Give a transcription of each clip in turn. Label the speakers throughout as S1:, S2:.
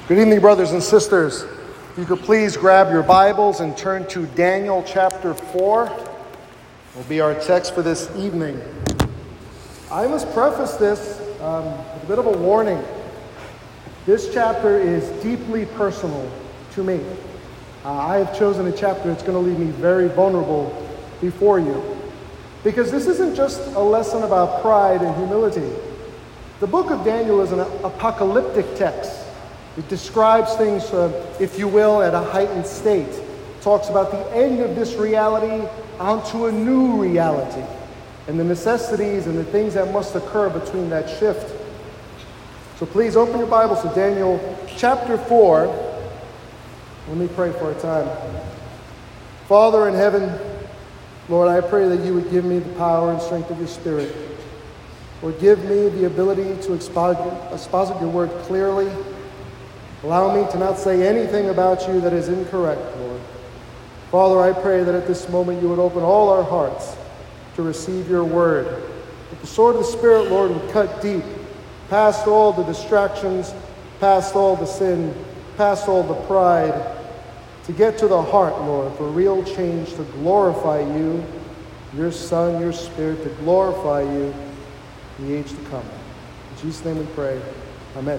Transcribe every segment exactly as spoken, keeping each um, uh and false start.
S1: Good evening, brothers and sisters. If you could please grab your Bibles and turn to Daniel chapter four. Will be our text for this evening. I must preface this um, with a bit of a warning. This chapter is deeply personal to me. Uh, I have chosen a chapter that's going to leave me very vulnerable before you. Because this isn't just a lesson about pride and humility. The book of Daniel is an apocalyptic text. It describes things, uh, if you will, at a heightened state. It talks about the end of this reality onto a new reality and the necessities and the things that must occur between that shift. So please open your Bibles to Daniel chapter four. Let me pray for a time. Father in heaven, Lord, I pray that you would give me the power and strength of your Spirit. Lord, give me the ability to exposit, exposit your word clearly. Allow me to not say anything about you that is incorrect, Lord. Father, I pray that at this moment you would open all our hearts to receive your word. That the sword of the Spirit, Lord, would cut deep, past all the distractions, past all the sin, past all the pride, to get to the heart, Lord, for real change, to glorify you, your Son, your Spirit, to glorify you in the age to come. In Jesus' name we pray. Amen.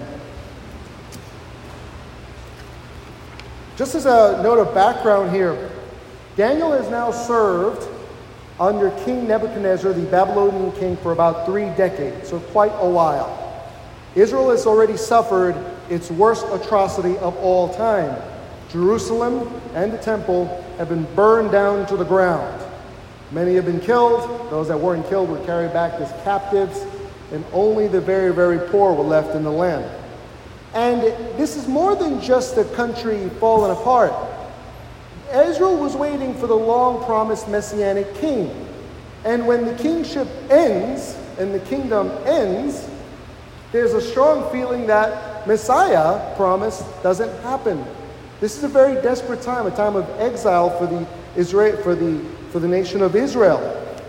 S1: Just as a note of background here, Daniel has now served under King Nebuchadnezzar, the Babylonian king, for about three decades, so quite a while. Israel has already suffered its worst atrocity of all time. Jerusalem and the temple have been burned down to the ground. Many have been killed. Those that weren't killed were carried back as captives, and only the very, very poor were left in the land. And this is more than just a country falling apart. Israel was waiting for the long-promised Messianic king. And when the kingship ends, and the kingdom ends, there's a strong feeling that Messiah promise doesn't happen. This is a very desperate time, a time of exile for the Israel, for the for the nation of Israel.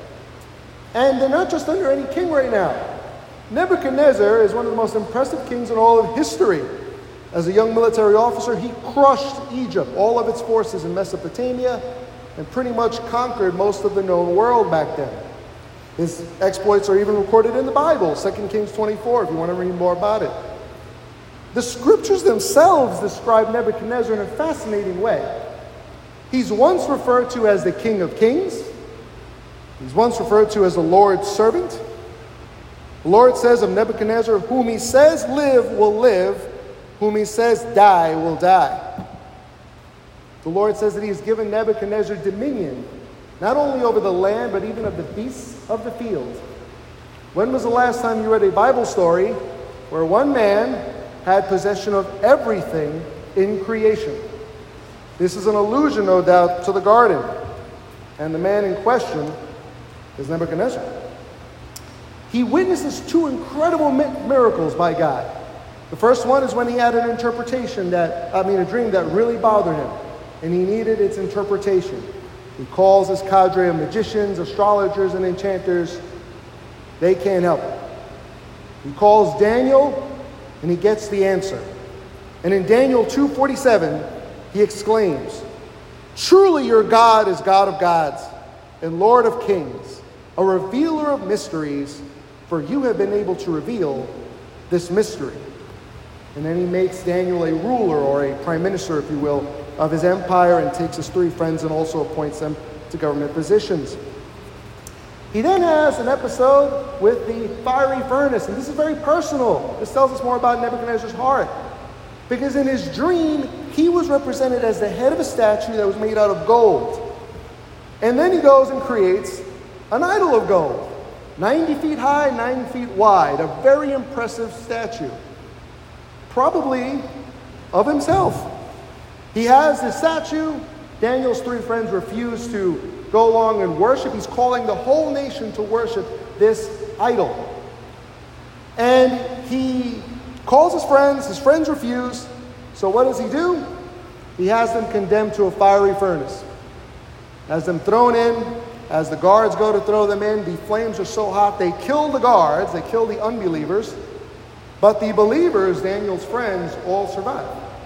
S1: And they're not just under any king right now. Nebuchadnezzar is one of the most impressive kings in all of history. As a young military officer, he crushed Egypt, all of its forces in Mesopotamia, and pretty much conquered most of the known world back then. His exploits are even recorded in the Bible, Second Kings twenty-four, if you want to read more about it. The scriptures themselves describe Nebuchadnezzar in a fascinating way. He's once referred to as the King of Kings. He's once referred to as the Lord's servant. The Lord says of Nebuchadnezzar, whom he says live will live, whom he says die will die. The Lord says that he has given Nebuchadnezzar dominion, not only over the land, but even of the beasts of the field. When was the last time you read a Bible story where one man had possession of everything in creation? This is an allusion, no doubt, to the garden. And the man in question is Nebuchadnezzar. He witnesses two incredible miracles by God. The first one is when he had an interpretation that, I mean, a dream that really bothered him, and he needed its interpretation. He calls his cadre of magicians, astrologers, and enchanters. They can't help him. He calls Daniel, and he gets the answer. And in Daniel two forty-seven, he exclaims, "Truly your God is God of gods and Lord of kings, a revealer of mysteries, for you have been able to reveal this mystery." And then he makes Daniel a ruler, or a prime minister, if you will, of his empire, and takes his three friends and also appoints them to government positions. He then has an episode with the fiery furnace, and this is very personal. This tells us more about Nebuchadnezzar's heart. Because in his dream, he was represented as the head of a statue that was made out of gold. And then he goes and creates an idol of gold, ninety feet high, nine feet wide, a very impressive statue, probably of himself. He has this statue. Daniel's three friends refuse to go along and worship. He's calling the whole nation to worship this idol. And he calls his friends. His friends refuse. So what does he do? He has them condemned to a fiery furnace. Has them thrown in. As the guards go to throw them in, the flames are so hot, they kill the guards, they kill the unbelievers. But the believers, Daniel's friends, all survive.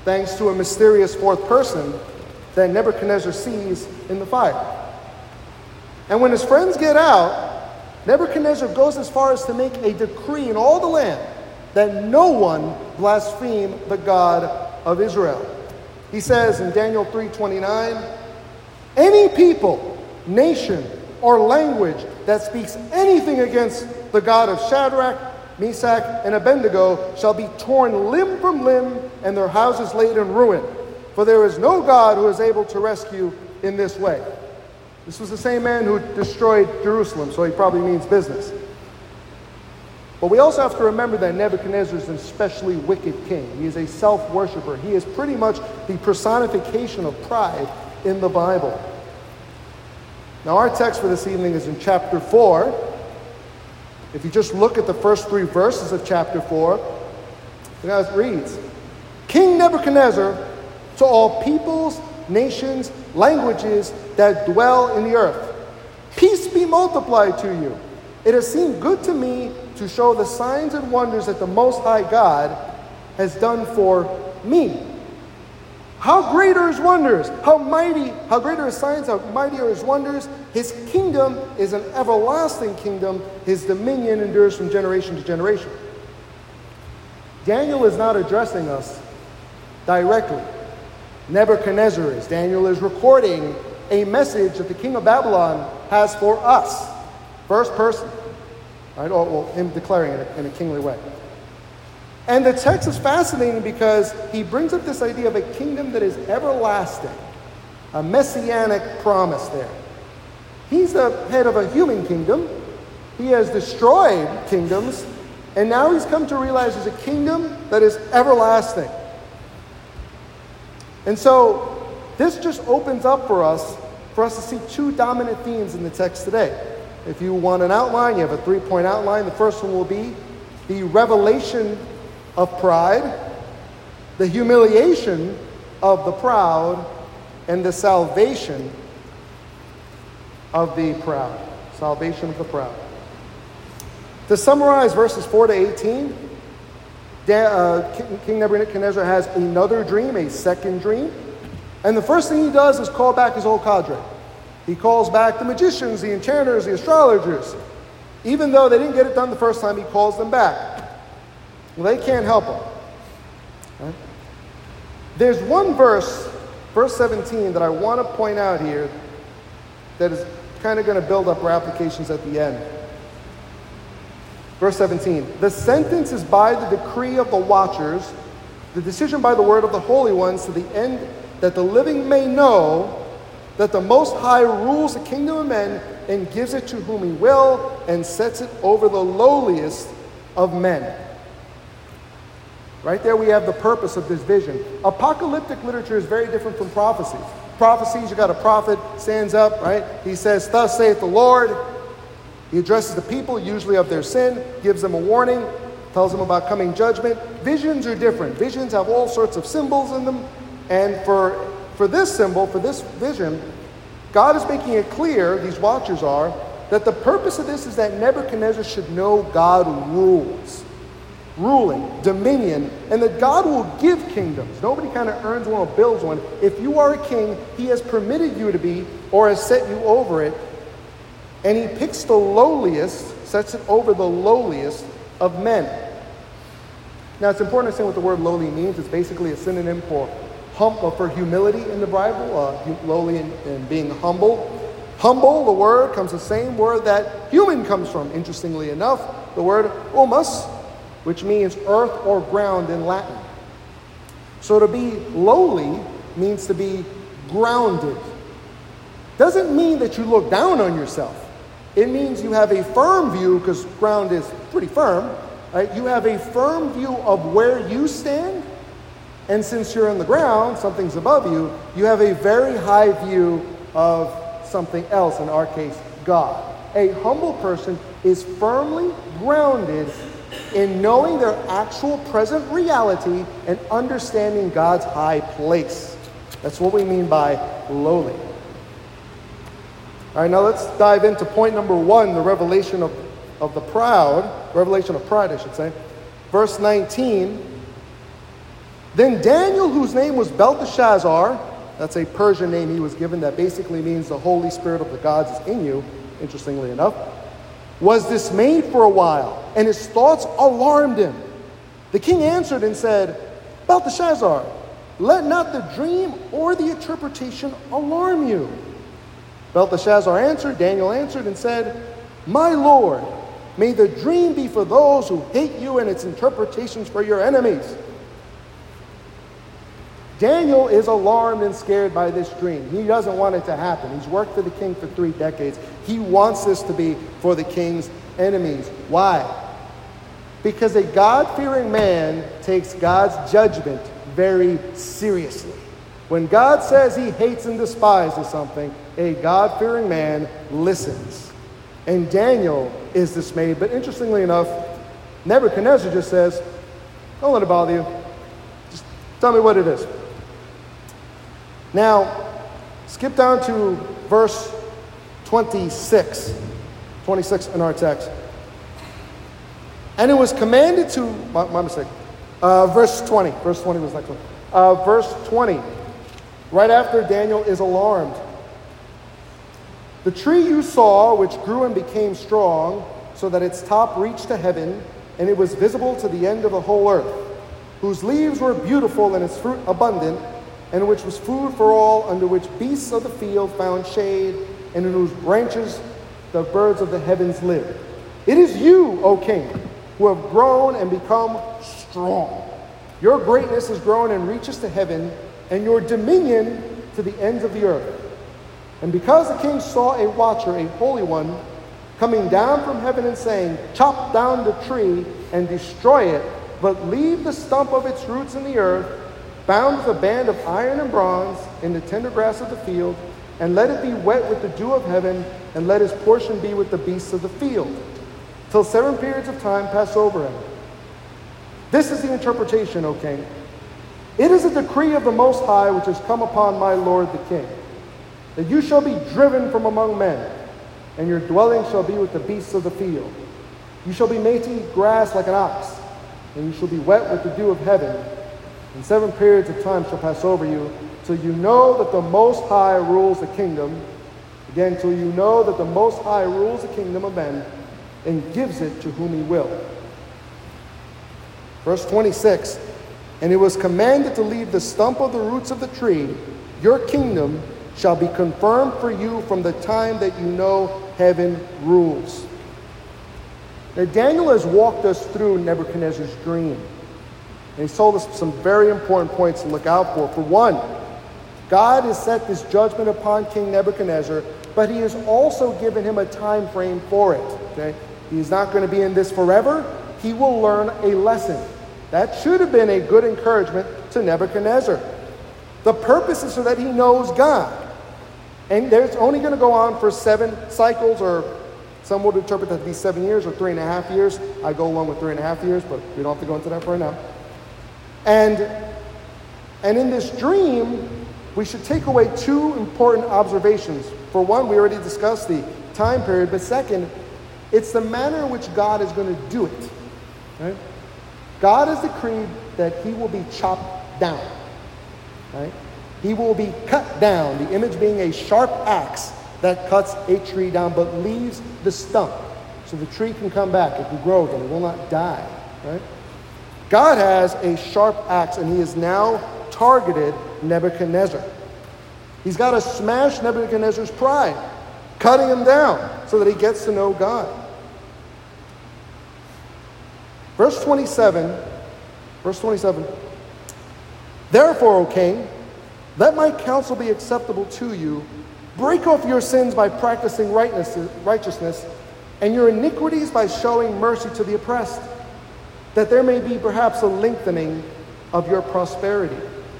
S1: thanks to a mysterious fourth person that Nebuchadnezzar sees in the fire. And when his friends get out, Nebuchadnezzar goes as far as to make a decree in all the land that no one blaspheme the God of Israel. He says in Daniel three twenty-nine, any people, nation, or language that speaks anything against the God of Shadrach, Meshach, and Abednego shall be torn limb from limb and their houses laid in ruin. For there is no God who is able to rescue in this way. This was the same man who destroyed Jerusalem, so he probably means business. But we also have to remember that Nebuchadnezzar is an especially wicked king. He is a self-worshiper. He is pretty much the personification of pride in the Bible. Now our text for this evening is in chapter four. If you just look at the first three verses of chapter four, look how it reads. King Nebuchadnezzar, to all peoples, nations, languages that dwell in the earth, peace be multiplied to you. It has seemed good to me to show the signs and wonders that the Most High God has done for me. How great are his wonders, how mighty, how great are his signs, how mighty are his wonders. His kingdom is an everlasting kingdom. His dominion endures from generation to generation. Daniel is not addressing us directly. Nebuchadnezzar is. Daniel is recording a message that the king of Babylon has for us. First person. Right? Or, well, him declaring it in a kingly way. And the text is fascinating because he brings up this idea of a kingdom that is everlasting. A messianic promise there. He's the head of a human kingdom. He has destroyed kingdoms. And now he's come to realize there's a kingdom that is everlasting. And so this just opens up for us, for us to see two dominant themes in the text today. If you want an outline, you have a three-point outline. The first one will be the revelation of pride, the humiliation of the proud, and the salvation of the proud. Salvation of the proud. To summarize verses four to eighteen, King Nebuchadnezzar has another dream, a second dream. And the first thing he does is call back his whole cadre. He calls back the magicians, the enchanters, the astrologers. Even though they didn't get it done the first time, he calls them back. Well, they can't help him. Right? There's one verse, verse seventeen, that I want to point out here that is kind of going to build up our applications at the end. Verse seventeen, the sentence is by the decree of the watchers, the decision by the word of the holy ones, to the end that the living may know that the Most High rules the kingdom of men and gives it to whom he will and sets it over the lowliest of men. Right there we have the purpose of this vision. Apocalyptic literature is very different from prophecies. Prophecies, you got a prophet, stands up, right? He says, thus saith the Lord. He addresses the people, usually of their sin, gives them a warning, tells them about coming judgment. Visions are different. Visions have all sorts of symbols in them. And for, for this symbol, for this vision, God is making it clear, these watchers are, that the purpose of this is that Nebuchadnezzar should know God rules. Ruling, dominion, and that God will give kingdoms. Nobody kind of earns one or builds one. If you are a king, he has permitted you to be or has set you over it. And he picks the lowliest, sets it over the lowliest of men. Now it's important to say what the word lowly means. It's basically a synonym for hum, or for humility in the Bible, uh, lowly and, and being humble. Humble, the word, comes the same word that human comes from, interestingly enough. The word humus, which means earth or ground in Latin. So to be lowly means to be grounded. Doesn't mean that you look down on yourself. It means you have a firm view, because ground is pretty firm, right? You have a firm view of where you stand, and since you're on the ground, something's above you, you have a very high view of something else, in our case, God. A humble person is firmly grounded in knowing their actual present reality and understanding God's high place. That's what we mean by lowly. All right, now let's dive into point number one, the revelation of, of the proud, revelation of pride, I should say. Verse nineteen, Then Daniel, whose name was Belteshazzar, that's a Persian name he was given that basically means the Holy Spirit of the gods is in you, interestingly enough, was dismayed for a while, and his thoughts alarmed him. The king answered and said, Belteshazzar, let not the dream or the interpretation alarm you. Belteshazzar answered, Daniel answered and said, My Lord, may the dream be for those who hate you and its interpretations for your enemies. Daniel is alarmed and scared by this dream. He doesn't want it to happen. He's worked for the king for three decades. He wants this to be for the king's enemies. Why? Because a God-fearing man takes God's judgment very seriously. When God says he hates and despises something, a God-fearing man listens. And Daniel is dismayed. But interestingly enough, Nebuchadnezzar just says, don't let it bother you. Just tell me what it is. Now, skip down to verse twenty-six. twenty-six in our text. And it was commanded to, my, my mistake, uh, verse twenty. Verse twenty was the next one. Uh, verse twenty, right after Daniel is alarmed. The tree you saw, which grew and became strong, so that its top reached to heaven, and it was visible to the end of the whole earth, whose leaves were beautiful and its fruit abundant, and which was food for all, under which beasts of the field found shade, and in whose branches the birds of the heavens lived. It is you, O king, who have grown and become strong. Your greatness has grown and reaches to heaven, and your dominion to the ends of the earth. And because the king saw a watcher, a holy one, coming down from heaven and saying, chop down the tree and destroy it, but leave the stump of its roots in the earth, bound with a band of iron and bronze in the tender grass of the field, and let it be wet with the dew of heaven, and let his portion be with the beasts of the field, till seven periods of time pass over him. This is the interpretation, O king. It is a decree of the Most High which has come upon my lord the king, that you shall be driven from among men, and your dwelling shall be with the beasts of the field. You shall be made to eat grass like an ox, and you shall be wet with the dew of heaven, and seven periods of time shall pass over you, till you know that the Most High rules the kingdom. Again, till you know that the Most High rules the kingdom of men, and gives it to whom he will. Verse twenty-six, and it was commanded to leave the stump of the roots of the tree. Your kingdom shall be confirmed for you from the time that you know heaven rules. Now, Daniel has walked us through Nebuchadnezzar's dream. And he's told us some very important points to look out for. For one, God has set this judgment upon King Nebuchadnezzar, but he has also given him a time frame for it. Okay? He's not going to be in this forever. He will learn a lesson. That should have been a good encouragement to Nebuchadnezzar. The purpose is so that he knows God. And there's only going to go on for seven cycles, or some would interpret that to be seven years or three and a half years. I go along with three and a half years, but we don't have to go into that right now. And, and in this dream, we should take away two important observations. For one, we already discussed the time period, but second, it's the manner in which God is going to do it. Right? God has decreed that he will be chopped down. Right? He will be cut down, the image being a sharp axe that cuts a tree down but leaves the stump so the tree can come back, it can grow again, it will not die. Right? God has a sharp axe, and he has now targeted Nebuchadnezzar. He's got to smash Nebuchadnezzar's pride, cutting him down so that he gets to know God. Verse twenty-seven, verse twenty-seven, therefore, O king, let my counsel be acceptable to you. Break off your sins by practicing righteousness, and your iniquities by showing mercy to the oppressed, that there may be perhaps a lengthening of your prosperity.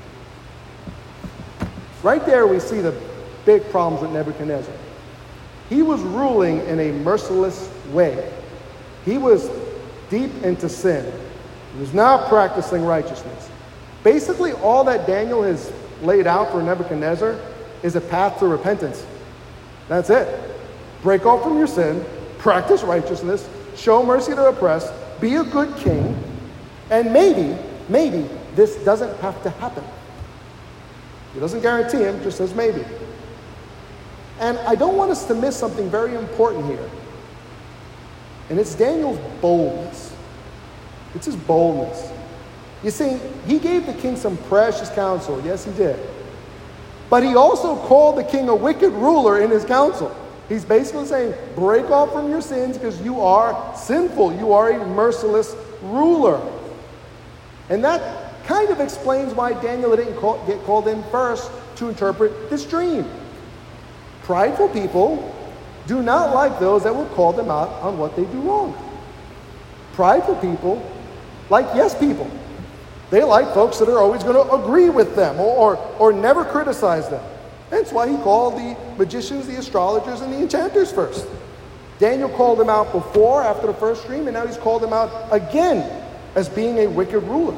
S1: Right there we see the big problems with Nebuchadnezzar. He was ruling in a merciless way. He was deep into sin. He was not practicing righteousness. Basically, all that Daniel has laid out for Nebuchadnezzar is a path to repentance. That's it. Break off from your sin, practice righteousness, show mercy to the oppressed, be a good king, and maybe, maybe, this doesn't have to happen. He doesn't guarantee him, just says maybe. And I don't want us to miss something very important here. And it's Daniel's boldness. It's his boldness. You see, he gave the king some precious counsel. Yes, he did. But he also called the king a wicked ruler in his counsel. He's basically saying, break off from your sins because you are sinful. You are a merciless ruler. And that kind of explains why Daniel didn't call, get called in first to interpret this dream. Prideful people do not like those that will call them out on what they do wrong. Prideful people like yes people. They like folks that are always going to agree with them or, or, or never criticize them. That's why he called the magicians, the astrologers, and the enchanters first. Daniel called them out before, after the first dream, and now he's called them out again as being a wicked ruler.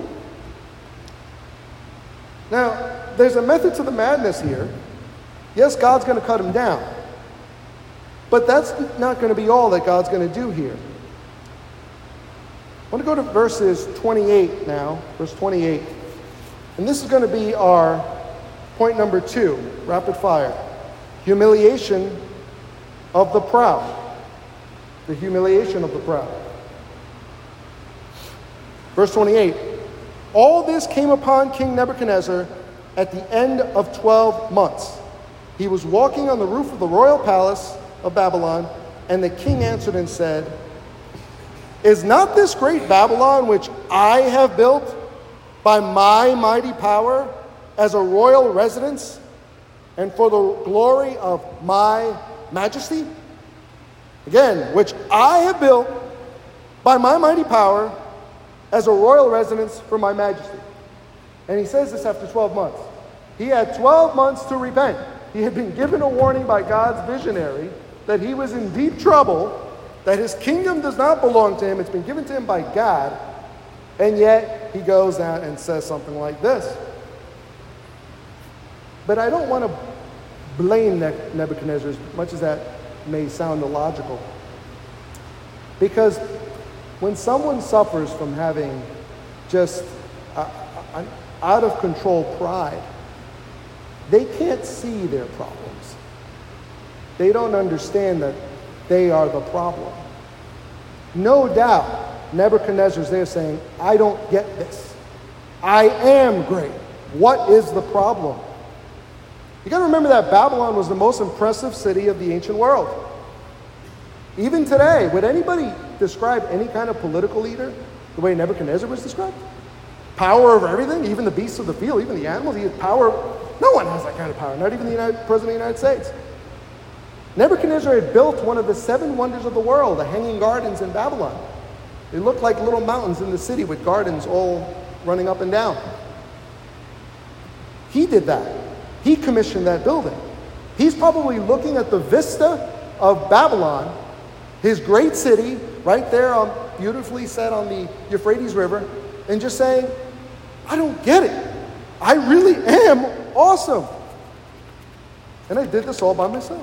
S1: Now, there's a method to the madness here. Yes, God's going to cut him down. But that's not going to be all that God's going to do here. I want to go to verses twenty-eight now, verse twenty-eight. And this is going to be our point number two, rapid fire. Humiliation of the proud. The humiliation of the proud. Verse twenty-eight. All this came upon King Nebuchadnezzar at the end of twelve months. He was walking on the roof of the royal palace of Babylon, and the king answered and said, is not this great Babylon which I have built by my mighty power as a royal residence and for the glory of my majesty? Again, which I have built by my mighty power as a royal residence for my majesty. And he says this after twelve months. He had twelve months to repent. He had been given a warning by God's visionary that he was in deep trouble, that his kingdom does not belong to him. It's been given to him by God. And yet he goes out and says something like this. But I don't want to blame Nebuchadnezzar, as much as that may sound illogical. Because when someone suffers from having just an out of control pride, they can't see their problems. They don't understand that they are the problem. No doubt, Nebuchadnezzar's there saying, I don't get this. I am great. What is the problem? You got to remember that Babylon was the most impressive city of the ancient world. Even today, would anybody describe any kind of political leader the way Nebuchadnezzar was described? Power over everything, even the beasts of the field, even the animals. He had power. No one has that kind of power, not even the United, President of the United States. Nebuchadnezzar had built one of the seven wonders of the world, the Hanging Gardens in Babylon. It looked like little mountains in the city with gardens all running up and down. He did that. He commissioned that building. He's probably looking at the vista of Babylon, his great city, right there, on, beautifully set on the Euphrates River, and just saying, I don't get it. I really am awesome. And I did this all by myself.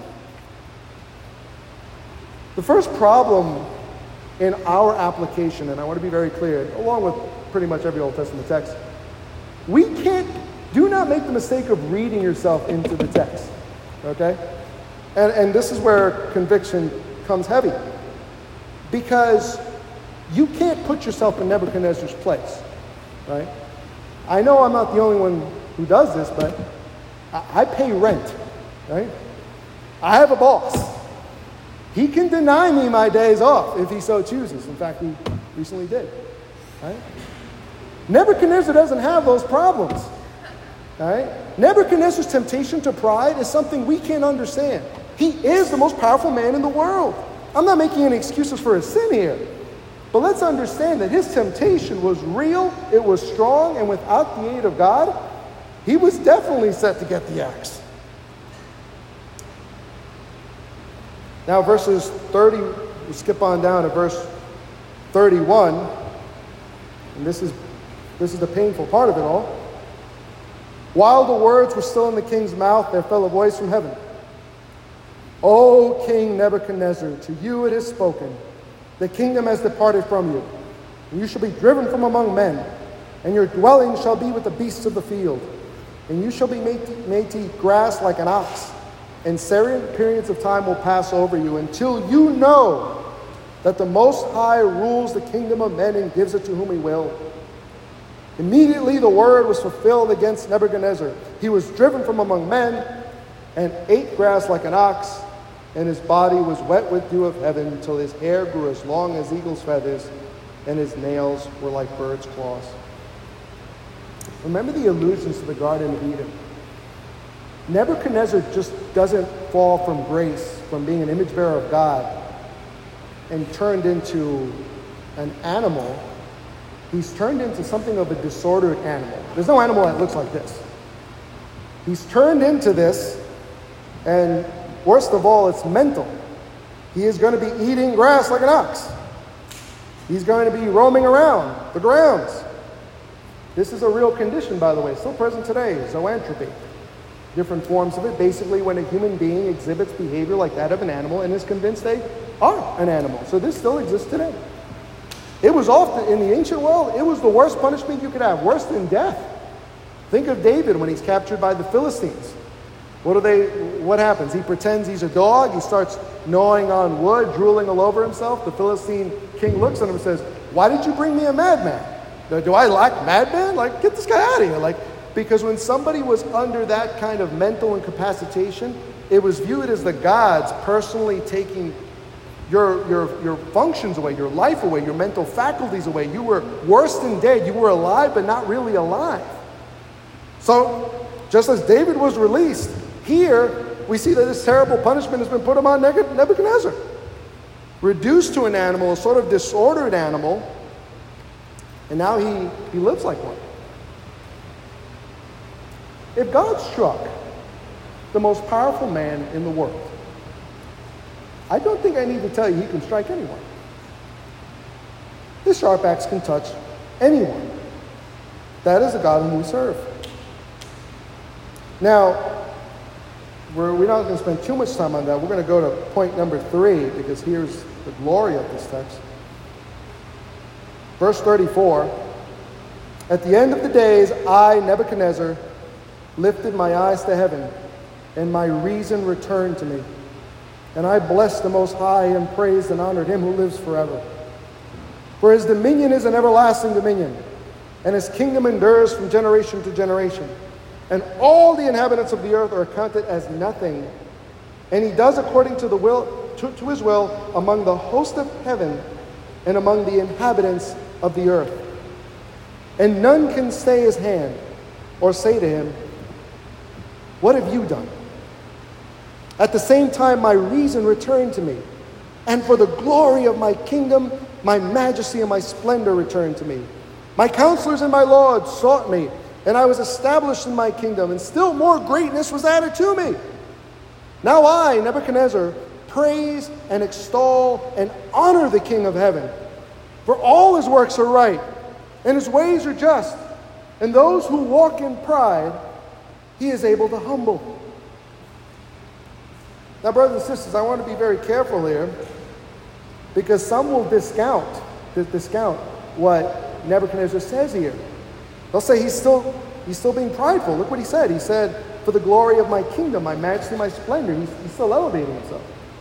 S1: The first problem in our application, and I want to be very clear, along with pretty much every Old Testament text, we can't, do not make the mistake of reading yourself into the text, okay? And, and this is where conviction comes heavy. Because you can't put yourself in Nebuchadnezzar's place, right? I know I'm not the only one who does this, but I, I pay rent, right? I have a boss. He can deny me my days off if he so chooses. In fact, he recently did. Right? Nebuchadnezzar doesn't have those problems. Right? Nebuchadnezzar's temptation to pride is something we can't understand. He is the most powerful man in the world. I'm not making any excuses for his sin here. But let's understand that his temptation was real, it was strong, and without the aid of God, he was definitely set to get the axe. Now, verses thirty, we skip on down to verse thirty-one, and this is this is the painful part of it all. While the words were still in the king's mouth, there fell a voice from heaven. O King Nebuchadnezzar, to you it is spoken. The kingdom has departed from you, and you shall be driven from among men, and your dwelling shall be with the beasts of the field. And you shall be made to, made to eat grass like an ox, and certain periods of time will pass over you until you know that the Most High rules the kingdom of men and gives it to whom he will. Immediately the word was fulfilled against Nebuchadnezzar. He was driven from among men and ate grass like an ox, and his body was wet with dew of heaven until his hair grew as long as eagle's feathers, and his nails were like bird's claws. Remember the allusions to the Garden of Eden. Nebuchadnezzar just doesn't fall from grace, from being an image bearer of God, and turned into an animal. He's turned into something of a disordered animal. There's no animal that looks like this. He's turned into this, and worst of all, it's mental. He is going to be eating grass like an ox. He's going to be roaming around the grounds. This is a real condition, by the way, still present today, zoanthropy. Different forms of it. Basically, when a human being exhibits behavior like that of an animal and is convinced they are an animal. So this still exists today. It was often, in the ancient world, it was the worst punishment you could have, worse than death. Think of David when he's captured by the Philistines. What do they, what happens? He pretends he's a dog. He starts gnawing on wood, drooling all over himself. The Philistine king looks at him and says, "Why did you bring me a madman? Do I lack madman? Like, get this guy out of here." Like, because when somebody was under that kind of mental incapacitation, it was viewed as the gods personally taking your, your, your functions away, your life away, your mental faculties away. You were worse than dead. You were alive, but not really alive. So, just as David was released, here we see that this terrible punishment has been put upon Nebuchadnezzar. Reduced to an animal, a sort of disordered animal, and now he, he lives like one. If God struck the most powerful man in the world, I don't think I need to tell you he can strike anyone. His sharp axe can touch anyone. That is the God whom we serve. Now, we're, we're not going to spend too much time on that. We're going to go to point number three, because here's the glory of this text. Verse thirty-four, "At the end of the days, I, Nebuchadnezzar, lifted my eyes to heaven, and my reason returned to me. And I blessed the Most High and praised and honored him who lives forever. For his dominion is an everlasting dominion, and his kingdom endures from generation to generation. And all the inhabitants of the earth are counted as nothing. And he does according to the will to, to his will among the host of heaven and among the inhabitants of the earth. And none can stay his hand or say to him, 'What have you done?' At the same time, my reason returned to me, and for the glory of my kingdom, my majesty and my splendor returned to me. My counselors and my lords sought me, and I was established in my kingdom, and still more greatness was added to me. Now I, Nebuchadnezzar, praise and extol and honor the King of heaven, for all his works are right, and his ways are just, and those who walk in pride, he is able to humble." Now, brothers and sisters, I want to be very careful here, because some will discount, discount what Nebuchadnezzar says here. They'll say he's still, he's still being prideful. Look what he said. He said, "For the glory of my kingdom, my majesty, my splendor." He's, he's still elevating himself.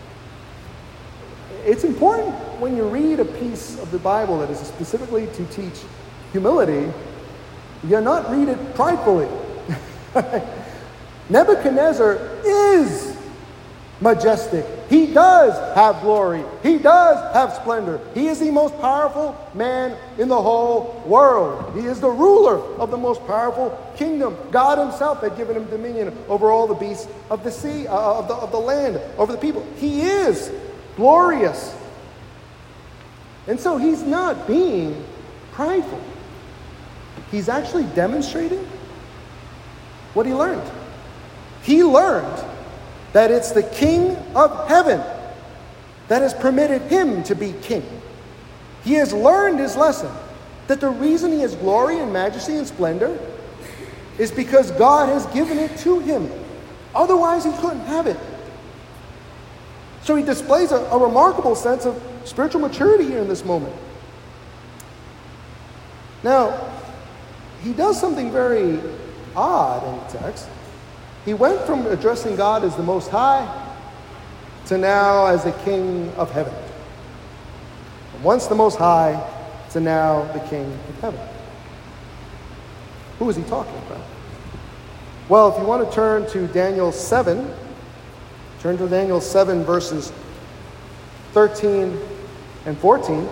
S1: It's important when you read a piece of the Bible that is specifically to teach humility, you not read it pridefully. Nebuchadnezzar is majestic. He does have glory. He does have splendor. He is the most powerful man in the whole world. He is the ruler of the most powerful kingdom. God himself had given him dominion over all the beasts of the sea, uh, of, the, of the land, over the people. He is glorious. And so he's not being prideful. He's actually demonstrating what he learned. He learned that it's the King of heaven that has permitted him to be king. He has learned his lesson, that the reason he has glory and majesty and splendor is because God has given it to him. Otherwise, he couldn't have it. So he displays a, a remarkable sense of spiritual maturity here in this moment. Now, he does something very odd in the text. He went from addressing God as the Most High to now as the King of Heaven. From once the Most High to now the King of Heaven. Who is he talking about? Well, if you want to turn to Daniel seven, turn to Daniel seven, verses thirteen and fourteen.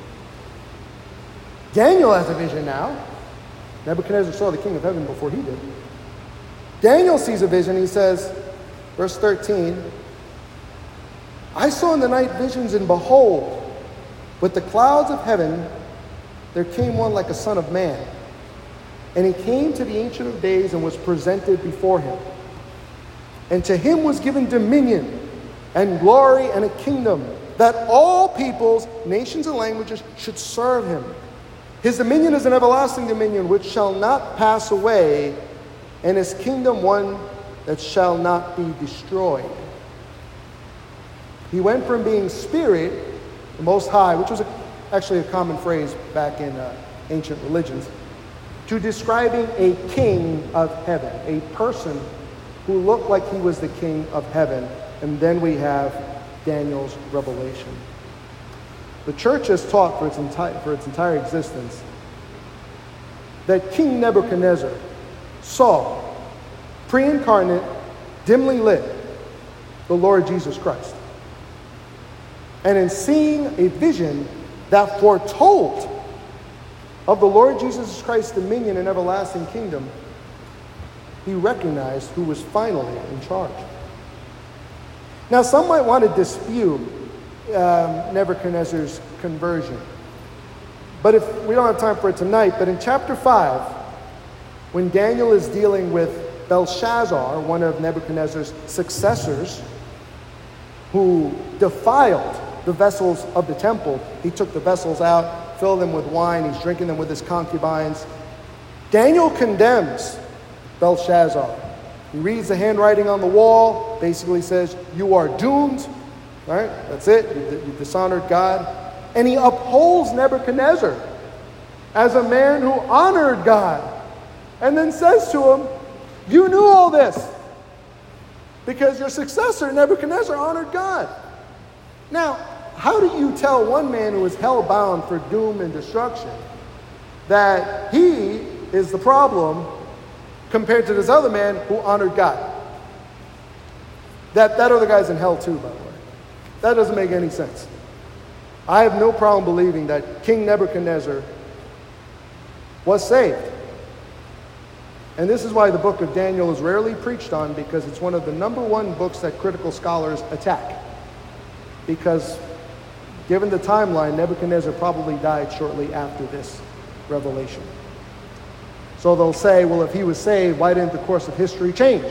S1: Daniel has a vision now. Nebuchadnezzar saw the King of Heaven before he did. Daniel sees a vision. He says, verse thirteen, I saw in the night visions, and behold, with the clouds of heaven, there came one like a son of man. And he came to the Ancient of Days and was presented before him. And to him was given dominion and glory and a kingdom, that all peoples, nations, and languages should serve him. His dominion is an everlasting dominion which shall not pass away, and his kingdom one that shall not be destroyed. He went from being Spirit, the Most High, which was a, actually a common phrase back in uh, ancient religions, to describing a king of heaven, a person who looked like he was the king of heaven. And then we have Daniel's revelation. The church has taught for its, enti- for its entire existence that King Nebuchadnezzar saw, pre-incarnate, dimly lit, the Lord Jesus Christ. And in seeing a vision that foretold of the Lord Jesus Christ's dominion and everlasting kingdom, he recognized who was finally in charge. Now, some might want to dispute um, Nebuchadnezzar's conversion. But if we don't have time for it tonight, but in chapter five, when Daniel is dealing with Belshazzar, one of Nebuchadnezzar's successors, who defiled the vessels of the temple, he took the vessels out, filled them with wine, he's drinking them with his concubines. Daniel condemns Belshazzar. He reads the handwriting on the wall, basically says, you are doomed. All right, that's it. You, you dishonored God. And he upholds Nebuchadnezzar as a man who honored God. And then says to him, you knew all this because your successor, Nebuchadnezzar, honored God. Now, how do you tell one man who is hell-bound for doom and destruction that he is the problem compared to this other man who honored God? That, that other guy's in hell too, by the way. That doesn't make any sense. I have no problem believing that King Nebuchadnezzar was saved. And this is why the book of Daniel is rarely preached on, because it's one of the number one books that critical scholars attack. Because given the timeline, Nebuchadnezzar probably died shortly after this revelation. So they'll say, well, if he was saved, why didn't the course of history change?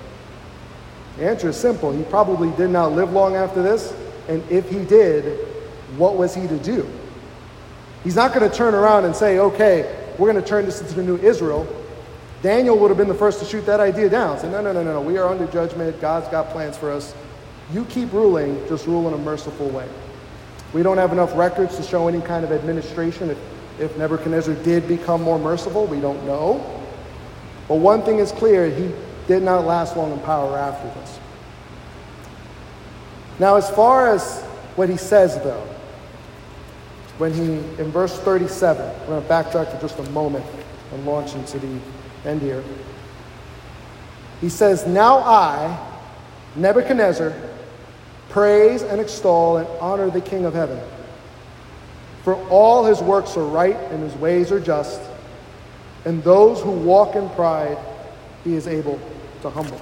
S1: The answer is simple. He probably did not live long after this. And if he did, what was he to do? He's not going to turn around and say, okay, we're going to turn this into the new Israel. Daniel would have been the first to shoot that idea down. Say, no, no, no, no, no. We are under judgment. God's got plans for us. You keep ruling, just rule in a merciful way. We don't have enough records to show any kind of administration. If, if Nebuchadnezzar did become more merciful, we don't know. But one thing is clear, he did not last long in power after this. Now, as far as what he says, though, when he, in verse thirty-seven, we're going to backtrack for just a moment and launch into the end here. He says, now I, Nebuchadnezzar, praise and extol and honor the King of heaven. For all his works are right and his ways are just, and those who walk in pride he is able to humble.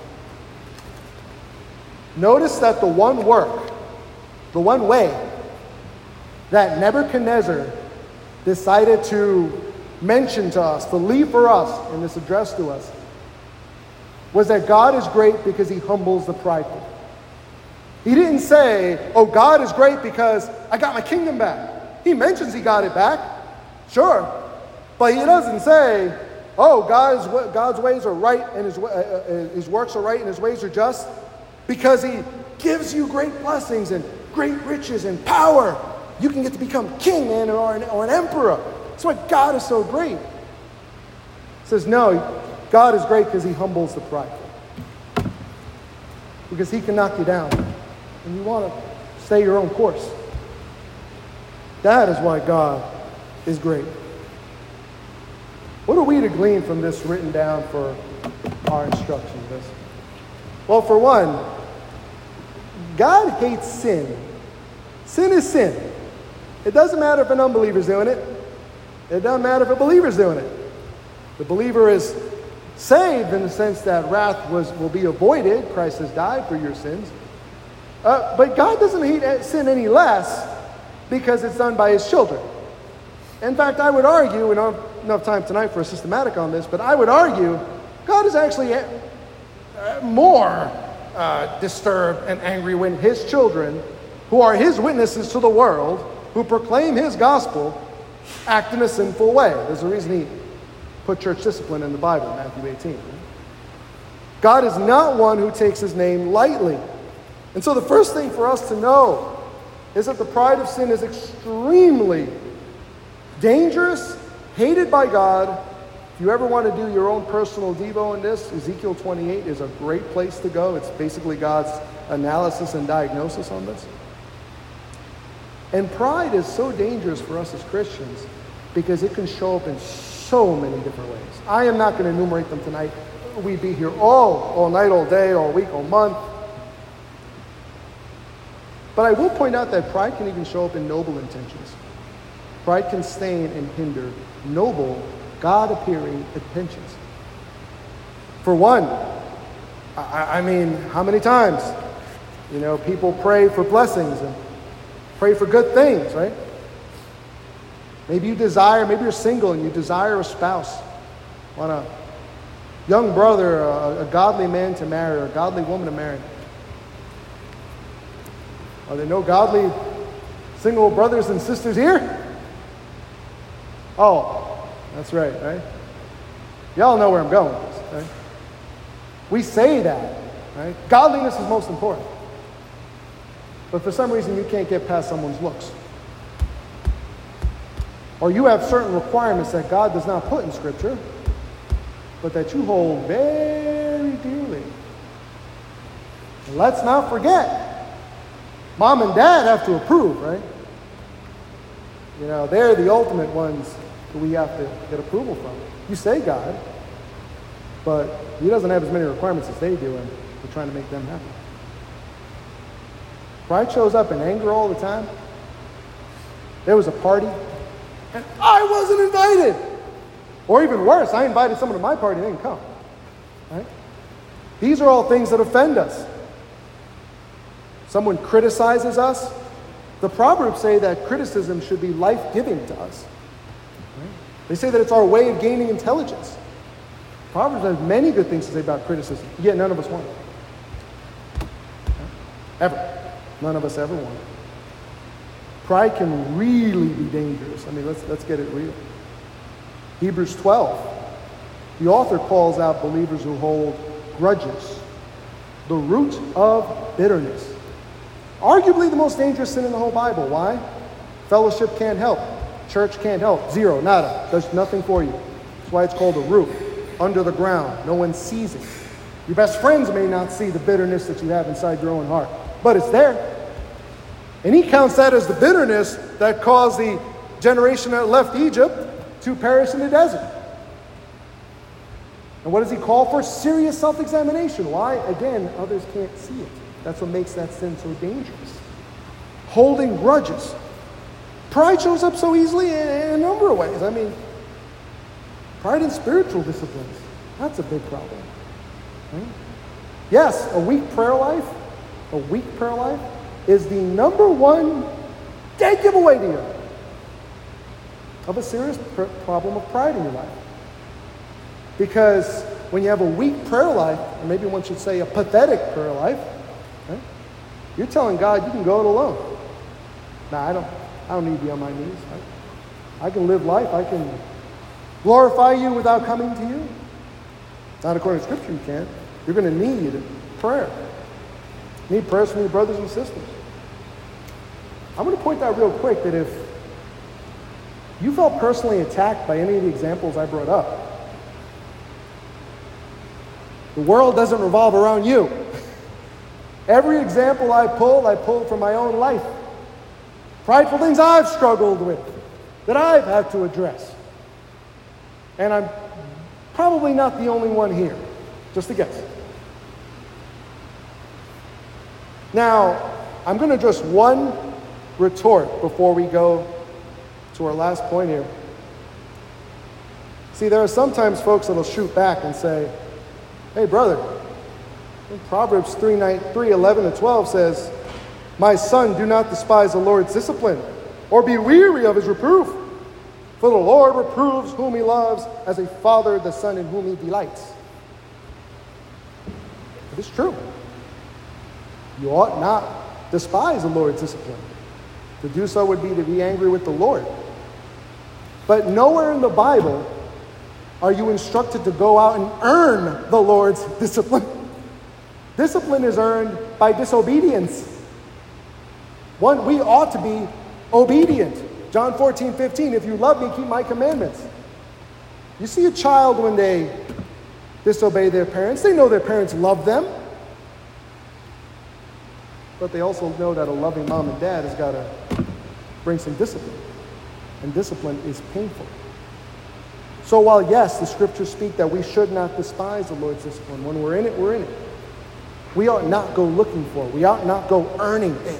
S1: Notice that the one work, the one way that Nebuchadnezzar decided to mention to us, to leave for us in this address to us, was that God is great because he humbles the prideful. He didn't say, oh, God is great because I got my kingdom back. He mentions he got it back, sure. But he doesn't say, oh, God's, God's ways are right and his, uh, his works are right and his ways are just, because he gives you great blessings and great riches and power. You can get to become king, man, or an, or an emperor. That's why God is so great. It says, no, God is great because he humbles the prideful. Because he can knock you down. And you want to stay your own course. That is why God is great. What are we to glean from this written down for our instruction? This? Well, for one, God hates sin. Sin is sin. It doesn't matter if an unbeliever's doing it. It doesn't matter if a believer's doing it. The believer is saved in the sense that wrath was will be avoided. Christ has died for your sins. Uh, but God doesn't hate sin any less because it's done by his children. In fact, I would argue, we don't have enough time tonight for a systematic on this, but I would argue God is actually uh, more uh, disturbed and angry when his children, who are his witnesses to the world, who proclaim his gospel, act in a sinful way. There's a reason he put church discipline in the Bible, Matthew eighteen. God is not one who takes his name lightly. And so the first thing for us to know is that the pride of sin is extremely dangerous, hated by God. If you ever want to do your own personal devo in this, Ezekiel twenty-eight is a great place to go. It's basically God's analysis and diagnosis on this. And pride is so dangerous for us as Christians because it can show up in so many different ways. I am not going to enumerate them tonight. We'd be here all, all night, all day, all week, all month. But I will point out that pride can even show up in noble intentions. Pride can stain and hinder noble, God-appearing intentions. For one, I, I mean, how many times, you know, people pray for blessings and pray for good things, right? Maybe you desire, maybe you're single and you desire a spouse. Want a young brother, a, a godly man to marry, or a godly woman to marry. Are there no godly single brothers and sisters here? Oh, that's right, right? Y'all know where I'm going with this, right? We say that, right? Godliness is most important. But for some reason, you can't get past someone's looks. Or you have certain requirements that God does not put in Scripture, but that you hold very dearly. And let's not forget, mom and dad have to approve, right? You know, they're the ultimate ones who we have to get approval from. You say God, but he doesn't have as many requirements as they do, and we're trying to make them happy. Pride shows up in anger all the time. There was a party, and I wasn't invited. Or even worse, I invited someone to my party and they didn't come. Right? These are all things that offend us. Someone criticizes us. The Proverbs say that criticism should be life-giving to us. Right? They say that it's our way of gaining intelligence. Proverbs has many good things to say about criticism, yet none of us want it. Right? Ever. None of us ever want it. Pride can really be dangerous. I mean, let's, let's get it real. Hebrews twelve, the author calls out believers who hold grudges, the root of bitterness. Arguably the most dangerous sin in the whole Bible. Why? Fellowship can't help. Church can't help. Zero, nada. Does nothing for you. That's why it's called a root. Under the ground. No one sees it. Your best friends may not see the bitterness that you have inside your own heart, but it's there. And he counts that as the bitterness that caused the generation that left Egypt to perish in the desert. And what does he call for? Serious self-examination. Why? Again, others can't see it. That's what makes that sin so dangerous. Holding grudges. Pride shows up so easily in a number of ways. I mean, pride in spiritual disciplines. That's a big problem. Right? Yes, a weak prayer life, a weak prayer life is the number one dead giveaway to you of a serious pr- problem of pride in your life. Because when you have a weak prayer life, or maybe one should say a pathetic prayer life, right, you're telling God you can go it alone. Nah, I don't, I don't need to be on my knees. I, I can live life. I can glorify you without coming to you. Not according to Scripture, you can't. You're going to need prayer. You need prayers from your brothers and sisters. I'm going to point out real quick that if you felt personally attacked by any of the examples I brought up, The world doesn't revolve around you. Every example I pull, I pull from my own life. Prideful things I've struggled with, that I've had to address. And I'm probably not the only one here. Just a guess. Now, I'm going to address one retort before we go to our last point here. See, there are sometimes folks that will shoot back and say, hey, brother, Proverbs three, eleven to twelve says, my son, do not despise the Lord's discipline, or be weary of his reproof. For the Lord reproves whom he loves, as a father the son in whom he delights. It is true. You ought not despise the Lord's discipline. To do so would be to be angry with the Lord. But nowhere in the Bible are you instructed to go out and earn the Lord's discipline. Discipline is earned by disobedience. One, we ought to be obedient. John fourteen, fifteen, if you love me, keep my commandments. You see a child when they disobey their parents, they know their parents love them. But they also know that a loving mom and dad has got to bring some discipline. And discipline is painful. So while, yes, the scriptures speak that we should not despise the Lord's discipline, when we're in it, we're in it. We ought not go looking for it. We ought not go earning it.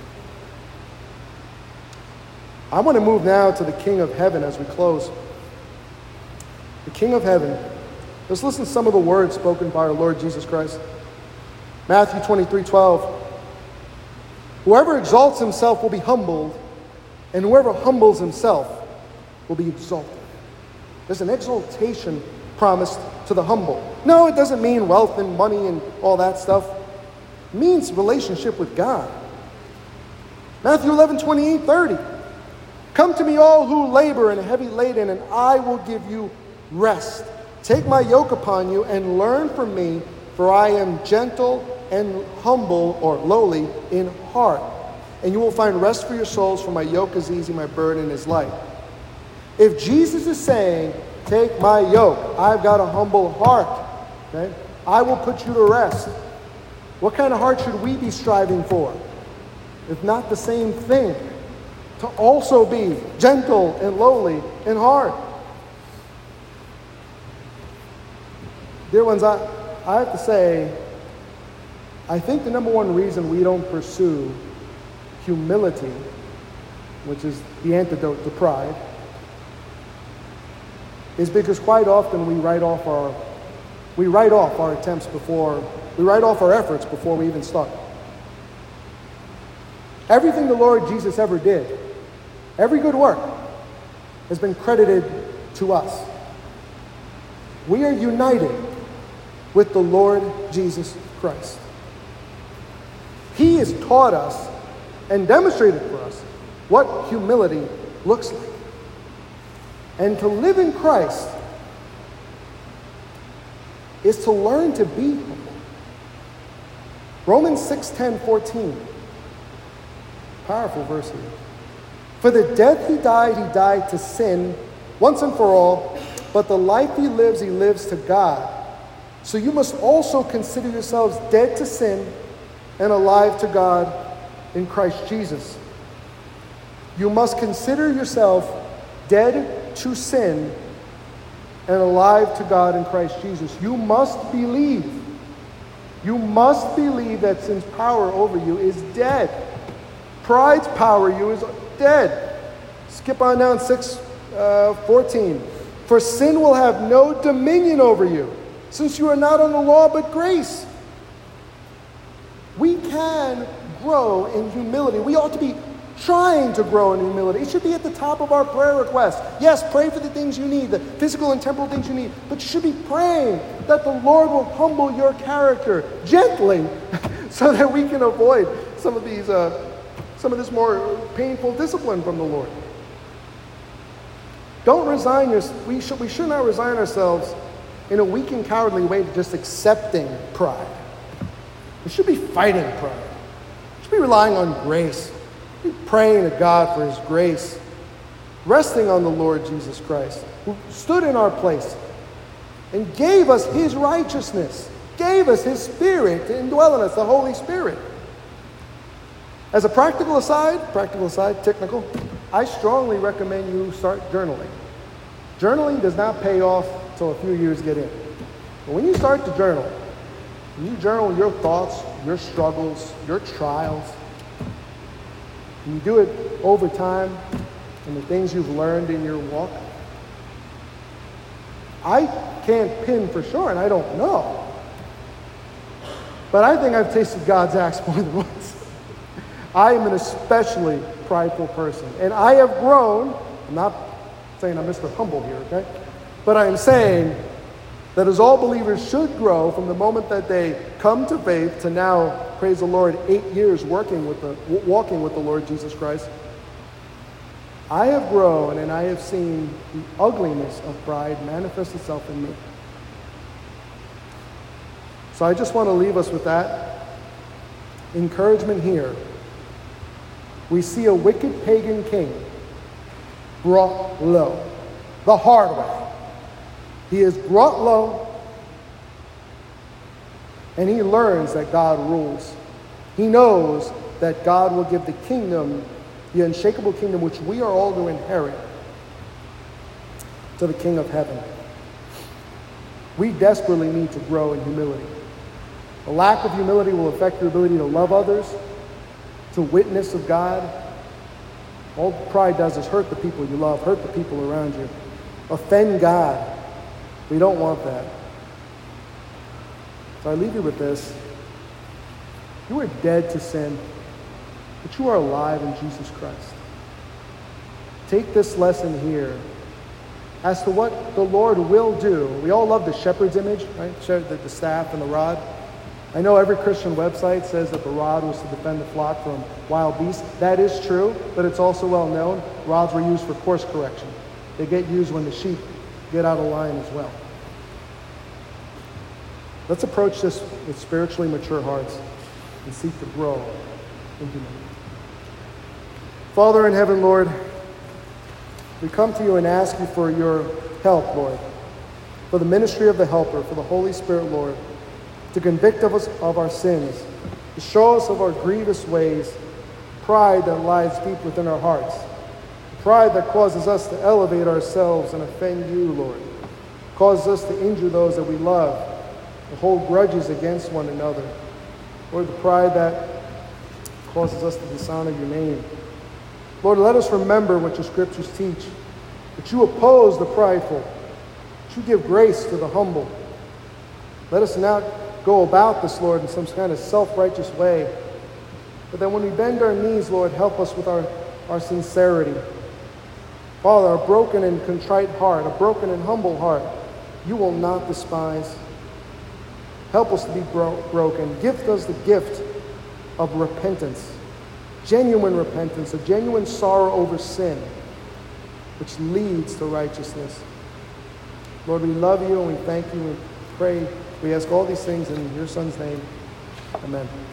S1: I want to move now to the King of Heaven as we close. The King of Heaven. Let's listen to some of the words spoken by our Lord Jesus Christ. Matthew twenty-three, twelve. Whoever exalts himself will be humbled, and whoever humbles himself will be exalted. There's an exaltation promised to the humble. No, it doesn't mean wealth and money and all that stuff. It means relationship with God. Matthew eleven, twenty-eight, thirty. Come to me all who labor and are heavy laden, and I will give you rest. Take my yoke upon you and learn from me, for I am gentle and humble or lowly in heart. And you will find rest for your souls, for my yoke is easy, my burden is light. If Jesus is saying, take my yoke, I've got a humble heart, okay? I will put you to rest. What kind of heart should we be striving for? If not the same thing, to also be gentle and lowly in heart. Dear ones, I, I have to say, I think the number one reason we don't pursue humility, which is the antidote to pride, is because quite often we write off our we write off our attempts before we write off our efforts before we even start. Everything the Lord Jesus ever did, every good work, has been credited to us. We are united with the Lord Jesus Christ. He has taught us and demonstrated for us what humility looks like. And to live in Christ is to learn to be humble. Romans six, ten, fourteen. Powerful verse here. For the death he died, he died to sin once and for all, but the life he lives, he lives to God. So you must also consider yourselves dead to sin and alive to God in Christ Jesus. You must consider yourself dead to sin and alive to God in Christ Jesus. You must believe. You must believe that sin's power over you is dead. Pride's power you is dead. Skip on down six fourteen. For sin will have no dominion over you, since you are not under law but grace. We can grow in humility. We ought to be trying to grow in humility. It should be at the top of our prayer request. Yes, pray for the things you need, the physical and temporal things you need, but you should be praying that the Lord will humble your character gently so that we can avoid some of these, uh, some of this more painful discipline from the Lord. Don't resign your, we should, we should not resign ourselves in a weak and cowardly way to just accepting pride. We should be fighting pride. We should be relying on grace. We should be praying to God for his grace. Resting on the Lord Jesus Christ, who stood in our place and gave us his righteousness gave us his Spirit to indwell in us, the Holy Spirit. As a practical aside, practical aside, technical, I strongly recommend you start journaling. Journaling does not pay off until a few years get in. But when you start to journal, when you journal your thoughts, your struggles, your trials, and you do it over time and the things you've learned in your walk, I can't pin for sure, and I don't know. But I think I've tasted God's axe more than once. I am an especially prideful person. And I have grown, I'm not saying I'm Mister Humble here, okay? But I am saying that as all believers should grow from the moment that they come to faith to now, praise the Lord, eight years working with the, walking with the Lord Jesus Christ, I have grown and I have seen the ugliness of pride manifest itself in me. So I just want to leave us with that encouragement here. We see a wicked pagan king brought low, the hard way. He is brought low, and he learns that God rules. He knows that God will give the kingdom, the unshakable kingdom which we are all to inherit, to the King of heaven. We desperately need to grow in humility. A lack of humility will affect your ability to love others, to witness of God. All pride does is hurt the people you love, hurt the people around you, offend God. We don't want that. So I leave you with this. You are dead to sin, but you are alive in Jesus Christ. Take this lesson here as to what the Lord will do. We all love the shepherd's image, right? The, the staff and the rod. I know every Christian website says that the rod was to defend the flock from wild beasts. That is true, but it's also well known. Rods were used for course correction. They get used when the sheep get out of line as well. Let's approach this with spiritually mature hearts and seek to grow in humility. Father in heaven, Lord, we come to you and ask you for your help, Lord, for the ministry of the Helper, for the Holy Spirit, Lord, to convict of us of our sins, to show us of our grievous ways, pride that lies deep within our hearts, pride that causes us to elevate ourselves and offend you, Lord, causes us to injure those that we love, to hold grudges against one another, Lord, the pride that causes us to dishonor your name. Lord, let us remember what your scriptures teach, that you oppose the prideful, that you give grace to the humble. Let us not go about this, Lord, in some kind of self-righteous way. But then when we bend our knees, Lord, help us with our, our sincerity. Father, our broken and contrite heart, a broken and humble heart, you will not despise. Help us to be bro- broken. Gift us the gift of repentance, genuine repentance, a genuine sorrow over sin, which leads to righteousness. Lord, we love you and we thank you and pray. We ask all these things in your Son's name. Amen.